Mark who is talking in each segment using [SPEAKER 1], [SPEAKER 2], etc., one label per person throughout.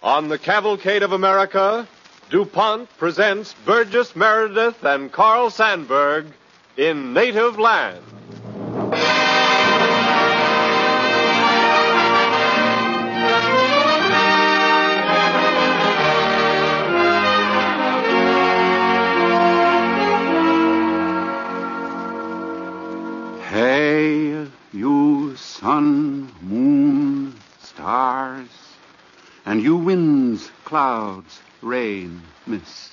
[SPEAKER 1] On the Cavalcade of America, DuPont presents Burgess Meredith and Carl Sandburg in Native Land.
[SPEAKER 2] Hey, you sun, moon, stars, and you winds, clouds, rain, mist.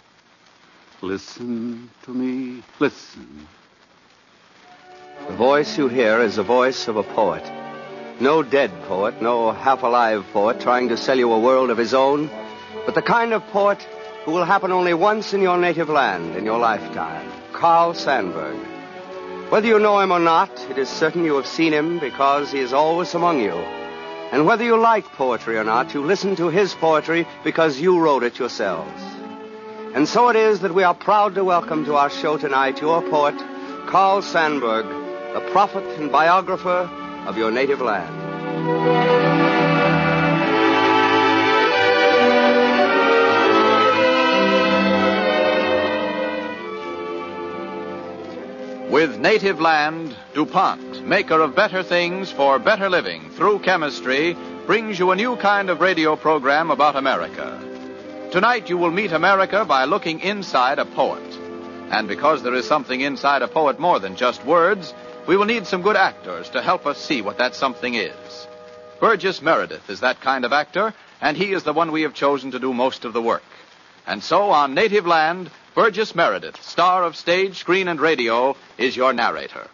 [SPEAKER 2] Listen to me, listen.
[SPEAKER 3] The voice you hear is the voice of a poet. No dead poet, no half-alive poet trying to sell you a world of his own, but the kind of poet who will happen only once in your native land in your lifetime. Carl Sandburg. Whether you know him or not, it is certain you have seen him because he is always among you. And whether you like poetry or not, you listen to his poetry because you wrote it yourselves. And so it is that we are proud to welcome to our show tonight your poet, Carl Sandburg, the prophet and biographer of your native land.
[SPEAKER 4] With Native Land, DuPont, maker of better things for better living through chemistry, brings you a new kind of radio program about America. Tonight you will meet America by looking inside a poet. And because there is something inside a poet more than just words, we will need some good actors to help us see what that something is. Burgess Meredith is that kind of actor, and he is the one we have chosen to do most of the work. And so on Native Land, Burgess Meredith, star of stage, screen, and radio, is your narrator.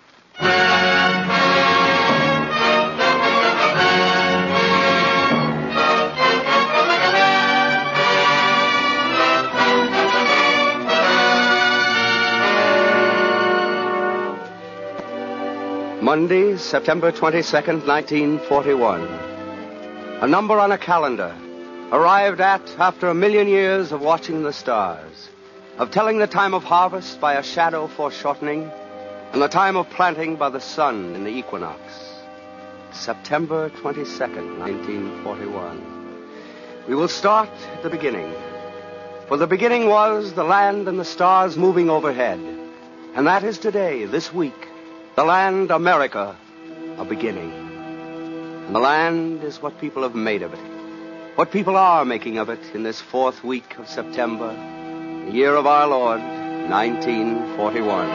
[SPEAKER 3] Monday, September 22nd, 1941. A number on a calendar, arrived at after 1,000,000 years of watching the stars, of telling the time of harvest by a shadow foreshortening, and the time of planting by the sun in the equinox. September 22nd, 1941. We will start at the beginning. For the beginning was the land and the stars moving overhead. And that is today, this week, the land, America, a beginning. And the land is what people have made of it. What people are making of it in this 4th week of September, the year of our Lord, 1941.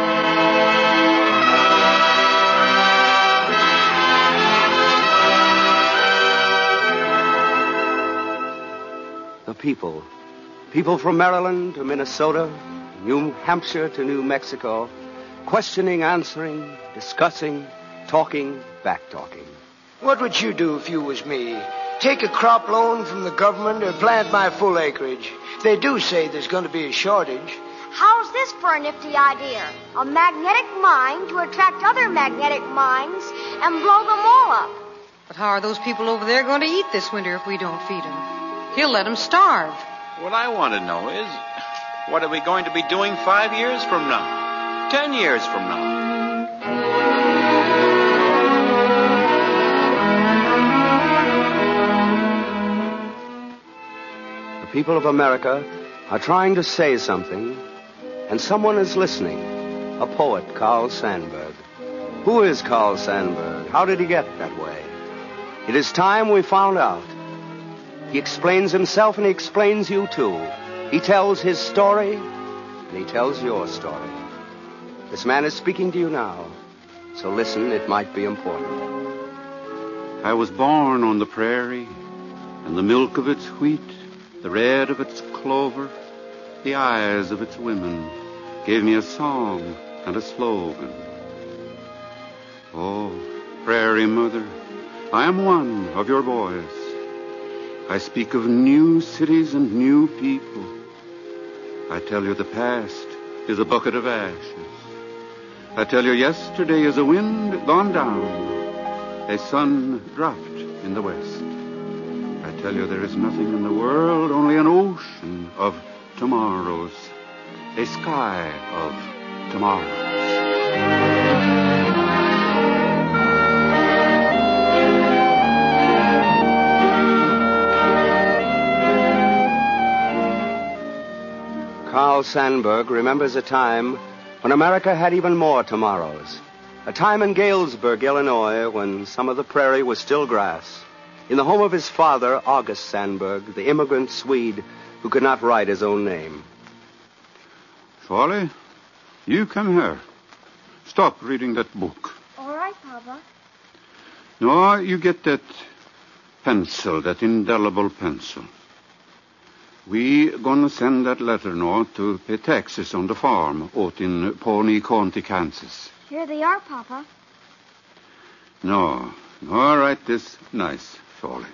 [SPEAKER 3] The people. People from Maryland to Minnesota, New Hampshire to New Mexico, questioning, answering, discussing, talking, back-talking.
[SPEAKER 5] What would you do if you was me? Take a crop loan from the government or plant my full acreage? They do say there's going to be a shortage.
[SPEAKER 6] How's this for a nifty idea? A magnetic mine to attract other magnetic mines and blow them all up.
[SPEAKER 7] But how are those people over there going to eat this winter if we don't feed them? He'll let them starve.
[SPEAKER 8] What I want to know is, what are we going to be doing 5 years from now? 10 years from now?
[SPEAKER 3] The people of America are trying to say something, and someone is listening. A poet, Carl Sandburg. Who is Carl Sandburg? How did he get that way? It is time we found out. He explains himself, and he explains you, too. He tells his story, and he tells your story. This man is speaking to you now, so listen, it might be important.
[SPEAKER 2] I was born on the prairie, and the milk of its wheat, the red of its clover, the eyes of its women gave me a song and a slogan. Oh, prairie mother, I am one of your boys. I speak of new cities and new people. I tell you the past is a bucket of ashes. I tell you yesterday is a wind gone down, a sun dropped in the west. I tell you there is nothing in the world, only an ocean of tomorrows, a sky of tomorrows.
[SPEAKER 3] Carl Sandburg remembers a time when America had even more tomorrows. A time in Galesburg, Illinois, when some of the prairie was still grass. In the home of his father, August Sandburg, the immigrant Swede who could not write his own name.
[SPEAKER 2] Charlie, you come here. Stop reading that book.
[SPEAKER 6] All right, Papa.
[SPEAKER 2] No, you get that pencil, that indelible pencil. We gonna send that letter now to pay taxes on the farm out in Pawnee County, Kansas.
[SPEAKER 6] Here they are, Papa.
[SPEAKER 2] No, write this nice, Charlie.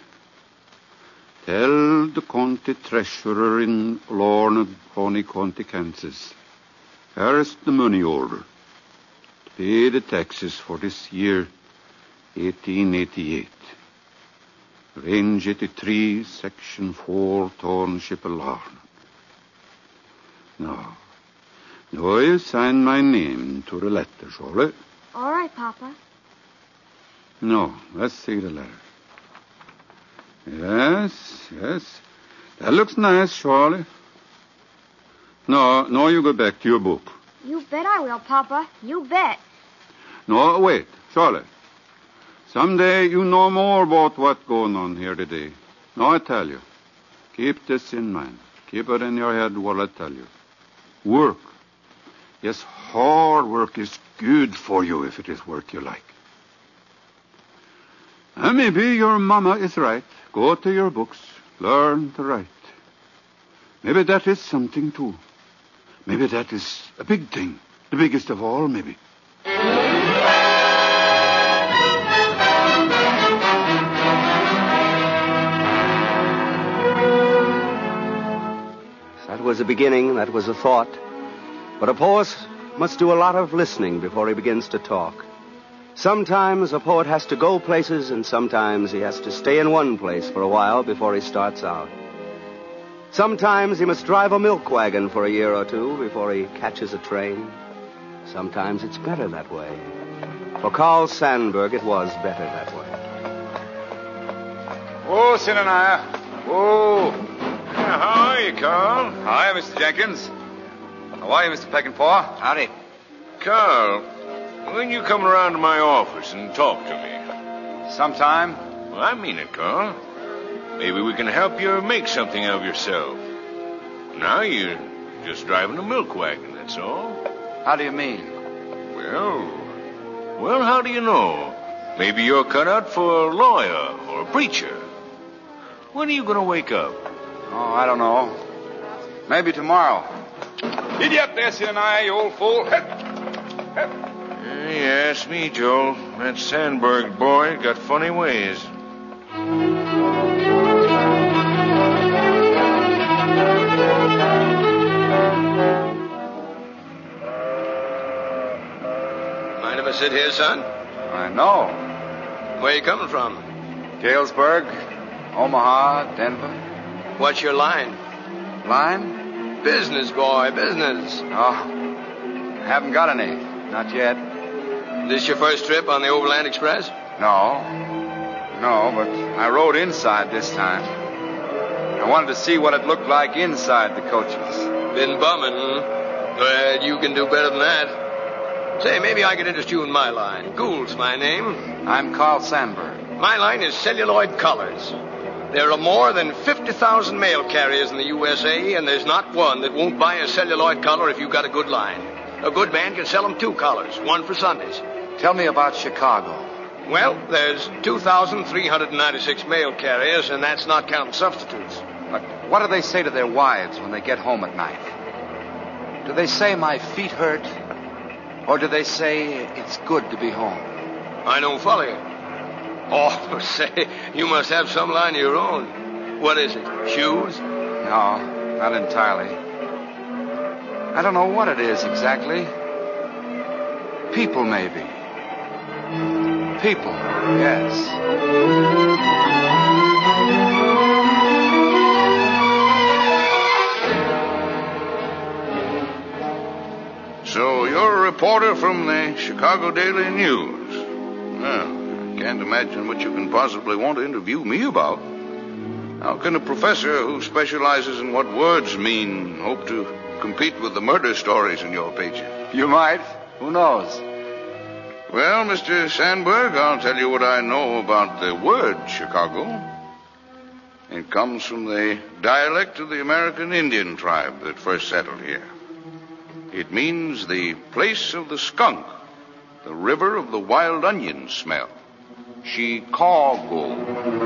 [SPEAKER 2] Tell the county treasurer in Lorna, Pawnee County, Kansas. Here's the money order to pay the taxes for this year, 1888. Range 83, Section 4, Township of Lorna. Now you sign my name to the letter, Charlie.
[SPEAKER 6] All right, Papa.
[SPEAKER 2] No, let's see the letter. Yes. That looks nice, Charlie. No, you go back to your book.
[SPEAKER 6] You bet I will, Papa. You bet.
[SPEAKER 2] No, wait, Charlie. Someday you know more about what's going on here today. Now I tell you, keep this in mind. Keep it in your head while I tell you. Work. Yes, hard work is good for you if it is work you like. And maybe your mama is right. Go to your books. Learn to write. Maybe that is something too. Maybe that is a big thing. The biggest of all, maybe.
[SPEAKER 3] That was a beginning, that was a thought. But a poet must do a lot of listening before he begins to talk. Sometimes a poet has to go places, and sometimes he has to stay in one place for a while before he starts out. Sometimes he must drive a milk wagon for a year or two before he catches a train. Sometimes it's better that way. For Carl Sandburg, it was better that way.
[SPEAKER 9] Oh, Sinanaya. Oh.
[SPEAKER 8] Yeah, how are you, Carl?
[SPEAKER 9] Hi, Mr. Jenkins. How are you, Mr. Peckinpah?
[SPEAKER 8] Howdy. Carl, when you come around to my office and talk to me?
[SPEAKER 9] Sometime.
[SPEAKER 8] Well, I mean it, Carl. Maybe we can help you make something of yourself. Now you're just driving a milk wagon, that's all.
[SPEAKER 9] How do you mean?
[SPEAKER 8] Well, how do you know? Maybe you're cut out for a lawyer or a preacher. When are you going to wake up?
[SPEAKER 9] Oh, I don't know. Maybe tomorrow. Get you up there, Sinanaya, you old fool.
[SPEAKER 8] Yes, me, Joe. That Sandburg boy got funny ways.
[SPEAKER 10] Mind if I sit here, son?
[SPEAKER 9] I know.
[SPEAKER 10] Where you coming from?
[SPEAKER 9] Galesburg, Omaha, Denver.
[SPEAKER 10] What's your line?
[SPEAKER 9] Line?
[SPEAKER 10] Business, boy, business.
[SPEAKER 9] Oh, haven't got any. Not yet.
[SPEAKER 10] This your first trip on the Overland Express?
[SPEAKER 9] No, but I rode inside this time. I wanted to see what it looked like inside the coaches.
[SPEAKER 10] Been bumming, huh? Well, you can do better than that. Say, maybe I could interest you in my line. Gould's my name.
[SPEAKER 9] I'm Carl Sandburg.
[SPEAKER 10] My line is celluloid colors. There are more than 50,000 mail carriers in the USA, and there's not one that won't buy a celluloid color if you've got a good line. A good man can sell them 2 collars, one for Sundays.
[SPEAKER 9] Tell me about Chicago.
[SPEAKER 10] Well, there's 2,396 mail carriers, and that's not counting substitutes.
[SPEAKER 9] But what do they say to their wives when they get home at night? Do they say my feet hurt? Or do they say it's good to be home?
[SPEAKER 10] I don't follow you. Oh, say, you must have some line of your own. What is it, shoes?
[SPEAKER 9] No, not entirely. I don't know what it is exactly. People, maybe. People, yes.
[SPEAKER 11] So you're a reporter from the Chicago Daily News. Well, I can't imagine what you can possibly want to interview me about. How can a professor who specializes in what words mean hope to compete with the murder stories in your pages.
[SPEAKER 9] You might. Who knows?
[SPEAKER 11] Well, Mr. Sandberg, I'll tell you what I know about the word Chicago. It comes from the dialect of the American Indian tribe that first settled here. It means the place of the skunk, the river of the wild onion smell. Chicago.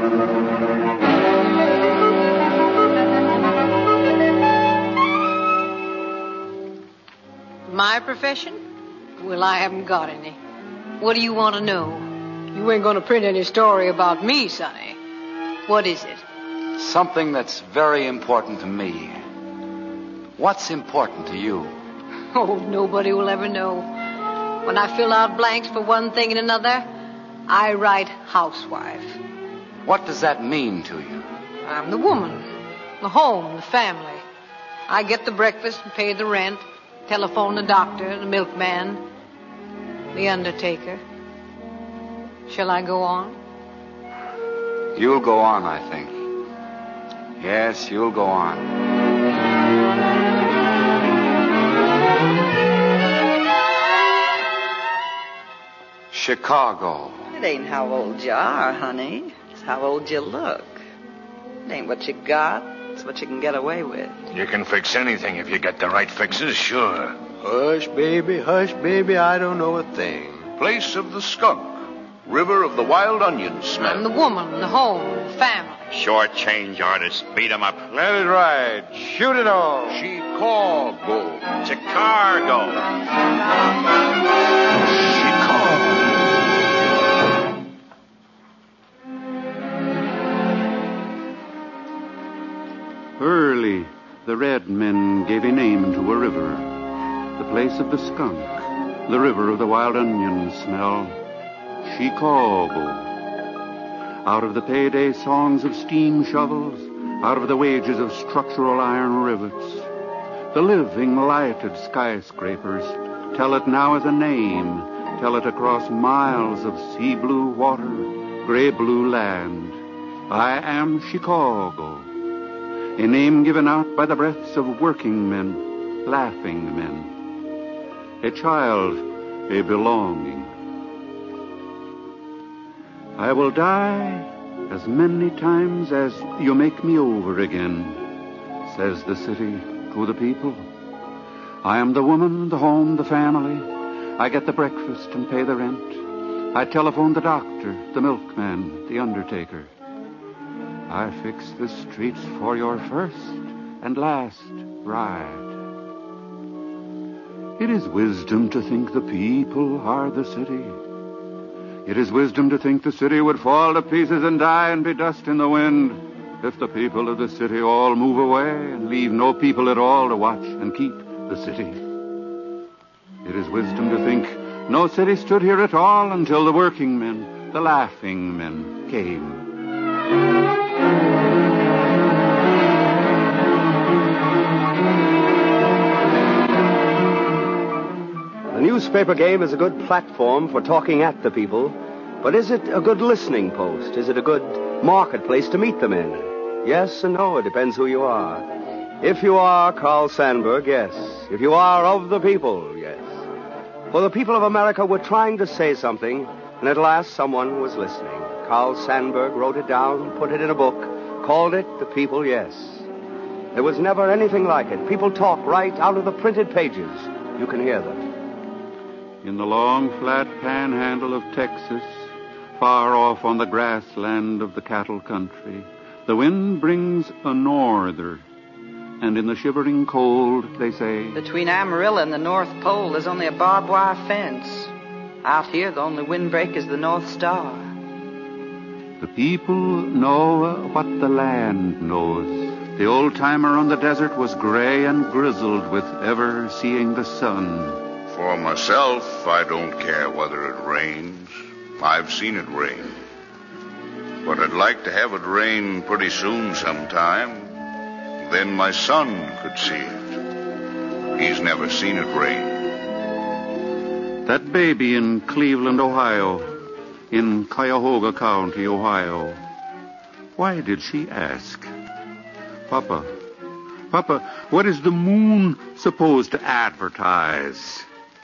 [SPEAKER 7] My profession? Well, I haven't got any. What do you want to know? You ain't going to print any story about me, Sonny. What is it?
[SPEAKER 9] Something that's very important to me. What's important to you?
[SPEAKER 7] Oh, nobody will ever know. When I fill out blanks for one thing and another, I write housewife.
[SPEAKER 9] What does that mean to you?
[SPEAKER 7] I'm the woman, the home, the family. I get the breakfast and pay the rent, telephone the doctor, the milkman, the undertaker. Shall I go on?
[SPEAKER 9] You'll go on, I think. Yes, you'll go on. Chicago.
[SPEAKER 12] It ain't how old you are, honey. It's how old you look. It ain't what you got. It's what you can get away with.
[SPEAKER 8] You can fix anything if you get the right fixes, sure.
[SPEAKER 10] Hush, baby, I don't know a thing.
[SPEAKER 11] Place of the skunk, river of the wild onion smell.
[SPEAKER 7] I'm the woman, the home, the family.
[SPEAKER 13] Short change, artist. Beat 'em up.
[SPEAKER 1] Let it ride. Shoot it all.
[SPEAKER 11] Chicago.
[SPEAKER 13] Chicago.
[SPEAKER 2] Early, the red men gave a name to a river, the place of the skunk, the river of the wild onion smell, Chicago. Out of the payday songs of steam shovels, out of the wages of structural iron rivets, the living lighted skyscrapers tell it now as a name, tell it across miles of sea blue water, gray blue land. I am Chicago. A name given out by the breaths of working men, laughing men. A child, a belonging. I will die as many times as you make me over again, says the city to the people. I am the woman, the home, the family. I get the breakfast and pay the rent. I telephone the doctor, the milkman, the undertaker. I fix the streets for your first and last ride. It is wisdom to think the people are the city. It is wisdom to think the city would fall to pieces and die and be dust in the wind if the people of the city all move away and leave no people at all to watch and keep the city. It is wisdom to think no city stood here at all until the working men, the laughing men, came.
[SPEAKER 3] The newspaper game is a good platform for talking at the people, but is it a good listening post? Is it a good marketplace to meet them in? Yes and no, it depends who you are. If you are Carl Sandburg, yes. If you are of the people, yes. For the people of America were trying to say something, and at last someone was listening. Carl Sandburg wrote it down, put it in a book, called it The People, Yes. There was never anything like it. People talk right out of the printed pages. You can hear them.
[SPEAKER 2] In the long, flat panhandle of Texas, far off on the grassland of the cattle country, the wind brings a norther, and in the shivering cold, they say,
[SPEAKER 12] Between Amarillo and the North Pole, there's only a barbed wire fence. Out here, the only windbreak is the North Star.
[SPEAKER 2] The people know what the land knows. The old-timer on the desert was gray and grizzled with ever seeing the sun.
[SPEAKER 11] For myself, I don't care whether it rains. I've seen it rain. But I'd like to have it rain pretty soon sometime. Then my son could see it. He's never seen it rain.
[SPEAKER 2] That baby in Cleveland, Ohio, in Cuyahoga County, Ohio, why did she ask? Papa, Papa, what is the moon supposed to advertise?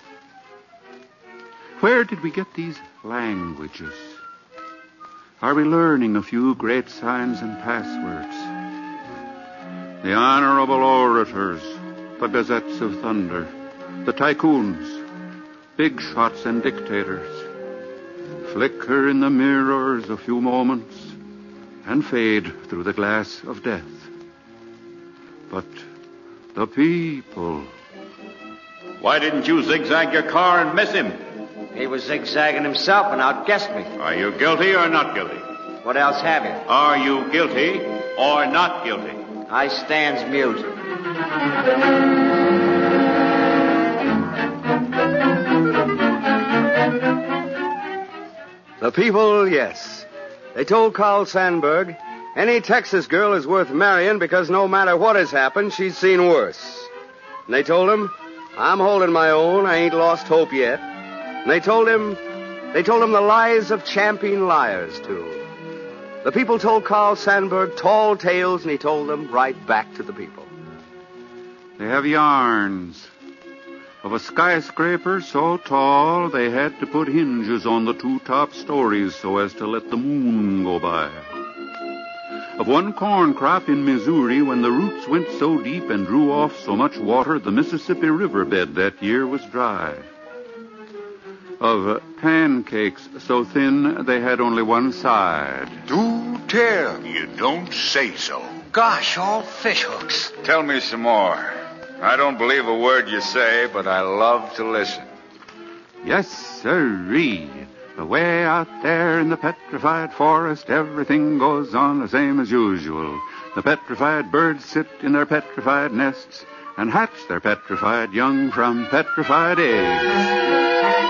[SPEAKER 2] Where did we get these languages? Are we learning a few great signs and passwords? The honorable orators, the gazettes of thunder, the tycoons, big shots and dictators, flicker in the mirrors a few moments and fade through the glass of death. But the people...
[SPEAKER 13] Why didn't you zigzag your car and miss him?
[SPEAKER 14] He was zigzagging himself and outguessed me.
[SPEAKER 13] Are you guilty or not guilty?
[SPEAKER 14] What else have you?
[SPEAKER 13] Are you guilty or not guilty?
[SPEAKER 14] I stands mute.
[SPEAKER 3] The people, yes. They told Carl Sandburg, any Texas girl is worth marrying because no matter what has happened, she's seen worse. And they told him, I'm holding my own, I ain't lost hope yet. And they told him the lies of champion liars, too. The people told Carl Sandburg tall tales, and he told them right back to the people.
[SPEAKER 2] They have yarns of a skyscraper so tall they had to put hinges on the two top stories so as to let the moon go by. Of one corn crop in Missouri when the roots went so deep and drew off so much water the Mississippi riverbed that year was dry. Of pancakes so thin they had only one side.
[SPEAKER 11] Do tell. You don't say so.
[SPEAKER 5] Gosh, all fish hooks.
[SPEAKER 11] Tell me some more. I don't believe a word you say, but I love to listen.
[SPEAKER 2] Yes, sirree. Away out there in the petrified forest, everything goes on the same as usual. The petrified birds sit in their petrified nests and hatch their petrified young from petrified eggs.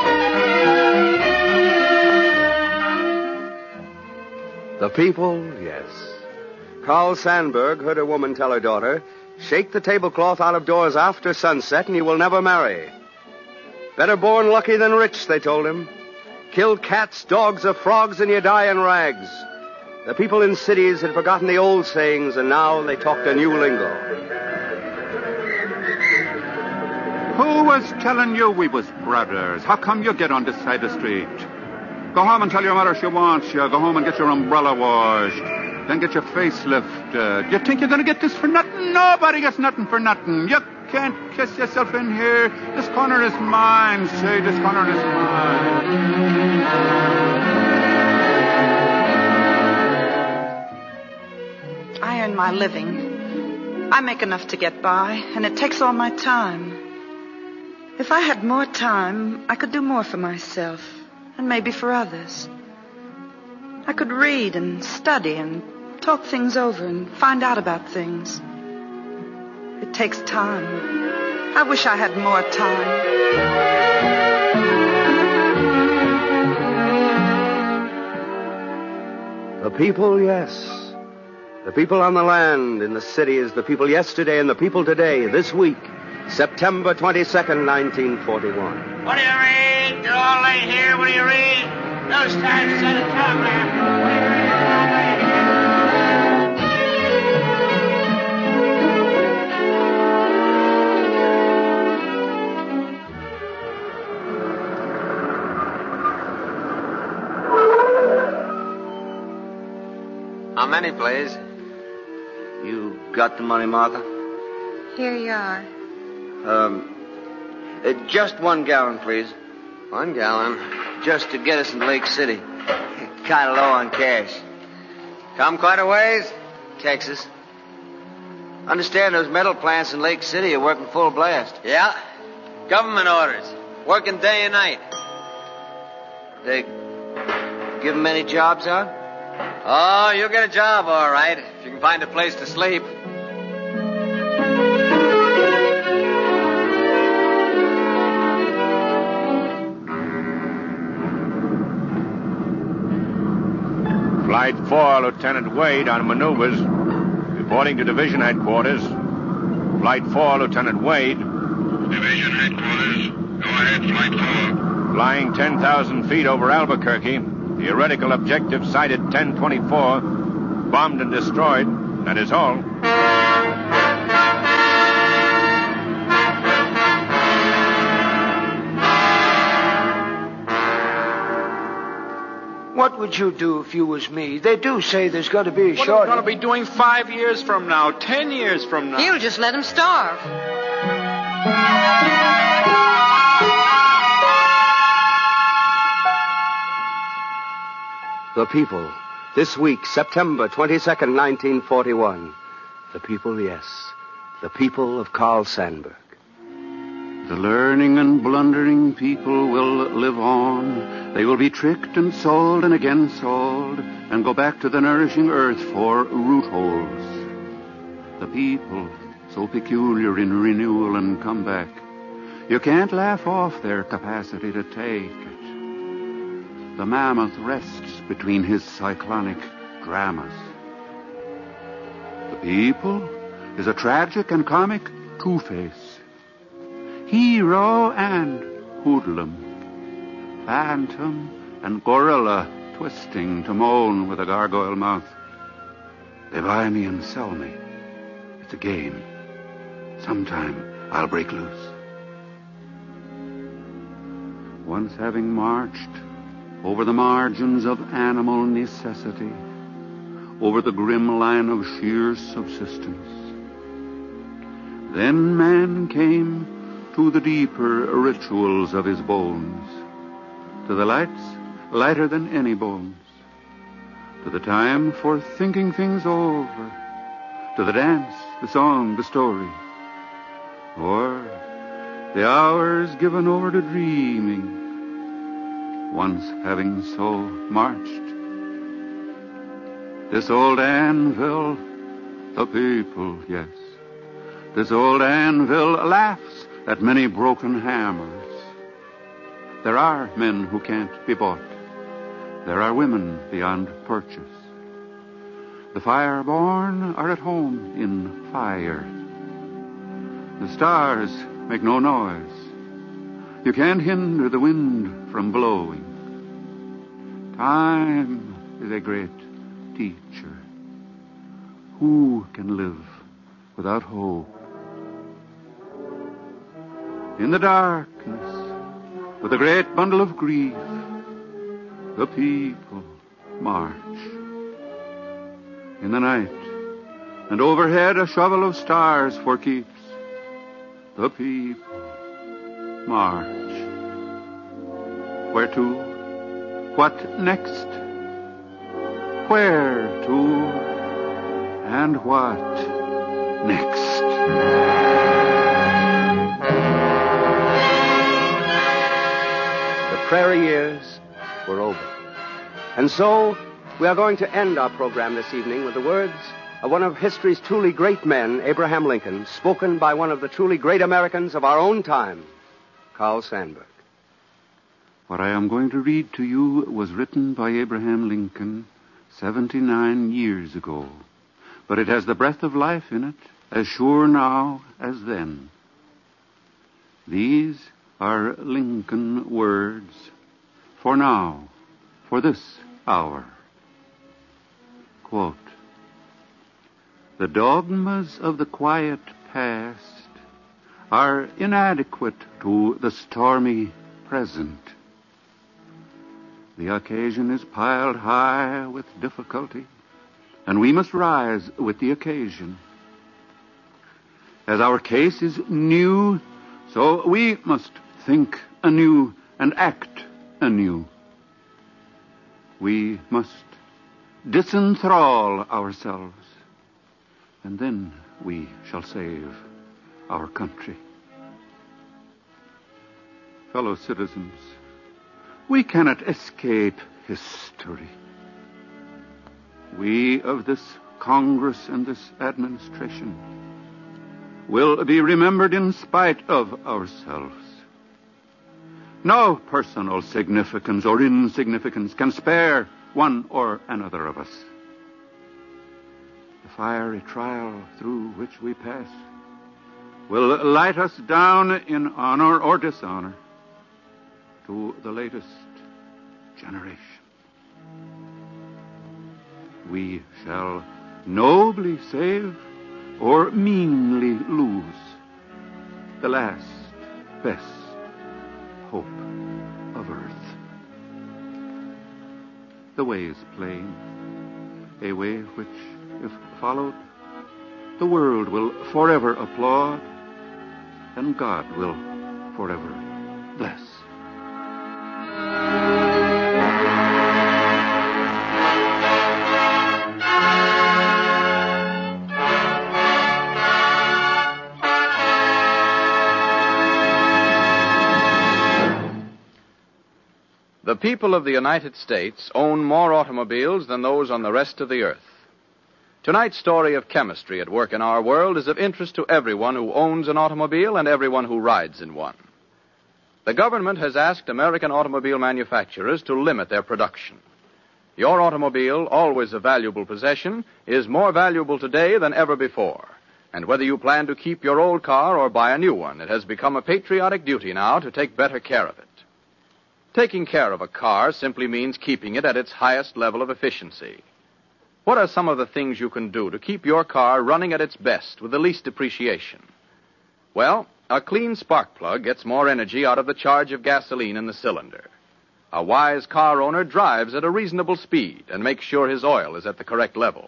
[SPEAKER 3] The people, yes. Carl Sandburg heard a woman tell her daughter, shake the tablecloth out of doors after sunset and you will never marry. Better born lucky than rich, they told him. Kill cats, dogs, or frogs and you die in rags. The people in cities had forgotten the old sayings and now they talked a new lingo.
[SPEAKER 2] Who was telling you we was brothers? How come you get on this side of the street? Go home and tell your mother she wants you. Go home and get your umbrella washed. Then get your face lifted. You think you're going to get this for nothing? Nobody gets nothing for nothing. You can't kiss yourself in here. This corner is mine. Say, this corner is mine.
[SPEAKER 12] I earn my living. I make enough to get by, and it takes all my time. If I had more time, I could do more for myself, and maybe for others. I could read and study and talk things over and find out about things. It takes time. I wish I had more time.
[SPEAKER 3] The people, yes. The people on the land, in the cities, the people yesterday and the people today, this week, September 22nd, 1941.
[SPEAKER 15] What do you read? You're all late here. What do you read? Those times sent a telegram.
[SPEAKER 14] How many, please? You got the money, Martha?
[SPEAKER 12] Here you are.
[SPEAKER 14] Just 1 gallon, please. 1 gallon? Just to get us in Lake City. Kind of low on cash. Come quite a ways? Texas. Understand those metal plants in Lake City are working full blast. Yeah. Government orders. Working day and night. They give them any jobs out? Oh, you'll get a job, all right, if you can find a place to sleep.
[SPEAKER 8] Flight 4, Lieutenant Wade on maneuvers. Reporting to Division Headquarters. Flight 4, Lieutenant Wade.
[SPEAKER 11] Division Headquarters. Go ahead, Flight 4.
[SPEAKER 8] Flying 10,000 feet over Albuquerque. Theoretical objective sighted 1024. Bombed and destroyed. That is all.
[SPEAKER 5] what would you do if you was me? They do say there's going to be a
[SPEAKER 13] What are we
[SPEAKER 5] shortage.
[SPEAKER 13] going to be doing 5 years from now, 10 years from now?
[SPEAKER 7] He'll just let him starve.
[SPEAKER 3] The People. This week, September 22nd, 1941. The People, yes. The people of Carl Sandburg.
[SPEAKER 2] The learning and blundering people will live on. They will be tricked and sold and again sold and go back to the nourishing earth for root holes. The people, so peculiar in renewal and comeback. You can't laugh off their capacity to take it. The mammoth rests between his cyclonic dramas. The People is a tragic and comic two-face. Hero and hoodlum. Phantom and gorilla twisting to moan with a gargoyle mouth. They buy me and sell me. It's a game. Sometime I'll break loose. Once having marched over the margins of animal necessity, over the grim line of sheer subsistence, then man came to the deeper rituals of his bones, to the lights lighter than any bones, to the time for thinking things over, to the dance, the song, the story, or the hours given over to dreaming. Once having so marched, this old anvil, the people, yes, this old anvil laughs at many broken hammers. There are men who can't be bought. There are women beyond purchase. The fireborn are at home in fire. The stars make no noise. You can't hinder the wind from blowing. Time is a great teacher. Who can live without hope? In the darkness, with a great bundle of grief, the people march. In the night, and overhead a shovel of stars for keeps, the people march. Where to? What next? Where to? And what next?
[SPEAKER 3] The prairie years were over. And so, we are going to end our program this evening with the words of one of history's truly great men, Abraham Lincoln, spoken by one of the truly great Americans of our own time, Carl Sandburg.
[SPEAKER 2] What I am going to read to you was written by Abraham Lincoln 79 years ago. But it has the breath of life in it, as sure now as then. These are Lincoln words for now, for this hour. Quote, "The dogmas of the quiet past are inadequate to the stormy present. The occasion is piled high with difficulty, and we must rise with the occasion. As our case is new, so we must think anew and act anew. We must disenthrall ourselves, and then we shall save our country. Fellow citizens, we cannot escape history. We of this Congress and this administration will be remembered in spite of ourselves. No personal significance or insignificance can spare one or another of us. The fiery trial through which we pass will light us down in honor or dishonor to the latest generation. We shall nobly save or meanly lose the last best hope of earth." The way is plain. A way which, if followed, the world will forever applaud, and God will forever bless.
[SPEAKER 4] The people of the United States own more automobiles than those on the rest of the earth. Tonight's story of chemistry at work in our world is of interest to everyone who owns an automobile and everyone who rides in one. The government has asked American automobile manufacturers to limit their production. Your automobile, always a valuable possession, is more valuable today than ever before. And whether you plan to keep your old car or buy a new one, it has become a patriotic duty now to take better care of it. Taking care of a car simply means keeping it at its highest level of efficiency. What are some of the things you can do to keep your car running at its best with the least depreciation? Well, a clean spark plug gets more energy out of the charge of gasoline in the cylinder. A wise car owner drives at a reasonable speed and makes sure his oil is at the correct level.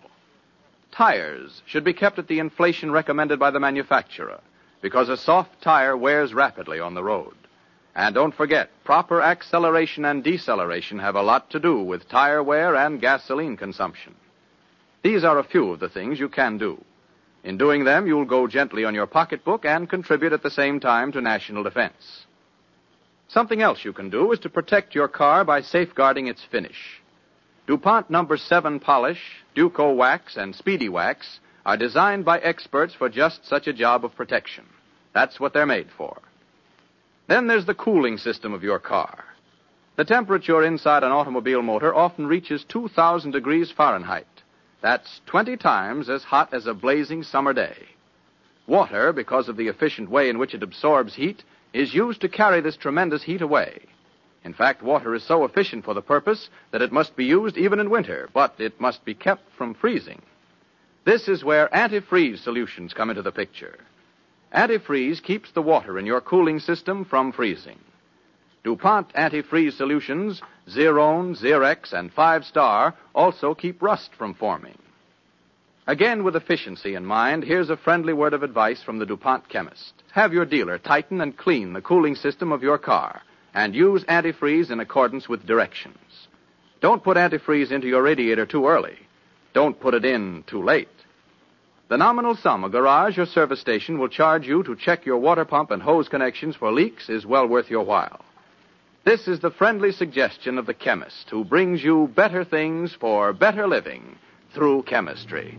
[SPEAKER 4] Tires should be kept at the inflation recommended by the manufacturer, because a soft tire wears rapidly on the road. And don't forget, proper acceleration and deceleration have a lot to do with tire wear and gasoline consumption. These are a few of the things you can do. In doing them, you'll go gently on your pocketbook and contribute at the same time to national defense. Something else you can do is to protect your car by safeguarding its finish. DuPont No. 7 Polish, Duco Wax, and Speedy Wax are designed by experts for just such a job of protection. That's what they're made for. Then there's the cooling system of your car. The temperature inside an automobile motor often reaches 2,000 degrees Fahrenheit. That's 20 times as hot as a blazing summer day. Water, because of the efficient way in which it absorbs heat, is used to carry this tremendous heat away. In fact, water is so efficient for the purpose that it must be used even in winter, but it must be kept from freezing. This is where antifreeze solutions come into the picture. Antifreeze keeps the water in your cooling system from freezing. DuPont antifreeze solutions, Zerone, Zerex, and 5 Star also keep rust from forming. Again, with efficiency in mind, here's a friendly word of advice from the DuPont chemist. Have your dealer tighten and clean the cooling system of your car and use antifreeze in accordance with directions. Don't put antifreeze into your radiator too early. Don't put it in too late. The nominal sum a garage or service station will charge you to check your water pump and hose connections for leaks is well worth your while. This is the friendly suggestion of the chemist who brings you better things for better living through chemistry.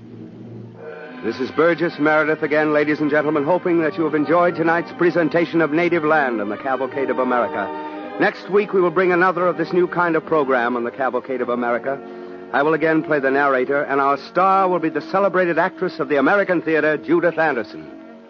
[SPEAKER 3] This is Burgess Meredith again, ladies and gentlemen, hoping that you have enjoyed tonight's presentation of Native Land and the Cavalcade of America. Next week we will bring another of this new kind of program on the Cavalcade of America. I will again play the narrator, and our star will be the celebrated actress of the American theater, Judith Anderson.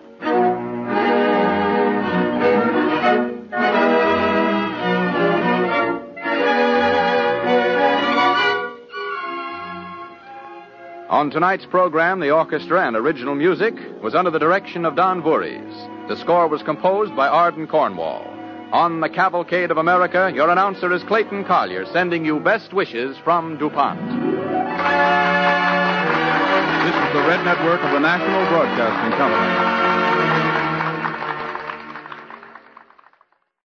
[SPEAKER 4] On tonight's program, the orchestra and original music was under the direction of Don Voorhees. The score was composed by Arden Cornwall. On the Cavalcade of America, your announcer is Clayton Collier, sending you best wishes from DuPont.
[SPEAKER 16] This is the Red Network of the National Broadcasting Company.